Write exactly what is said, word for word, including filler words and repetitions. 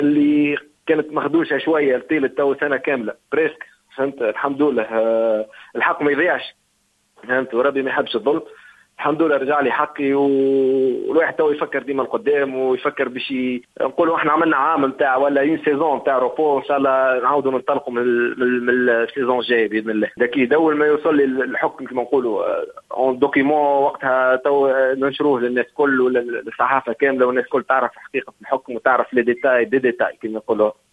اللي كانت مخدوشة شوية لطيلة تو سنة كاملة بريسك. فهمت؟ الحمد لله الحق ما يضيعش. فهمت؟ وربي ما يحبش الظلم. الحمد لله رجع لي حقي، والواحد تو يفكر ديما القدام ويفكر باش نقولوا احنا عملنا عام نتاع ولا يون سيزون نتاع روبو، ان شاء الله نعاودوا ننطلقوا من من السيزون الجاي باذن الله. اكيد اول ما يوصل لي الحكم كما نقولوا اون دوكيمون وقتها تو ننشروه للناس كل ولا الصحافه كامله، والناس كل تعرف حقيقه الحكم وتعرف لي ديتاي دي ديتاي كما نقولوا.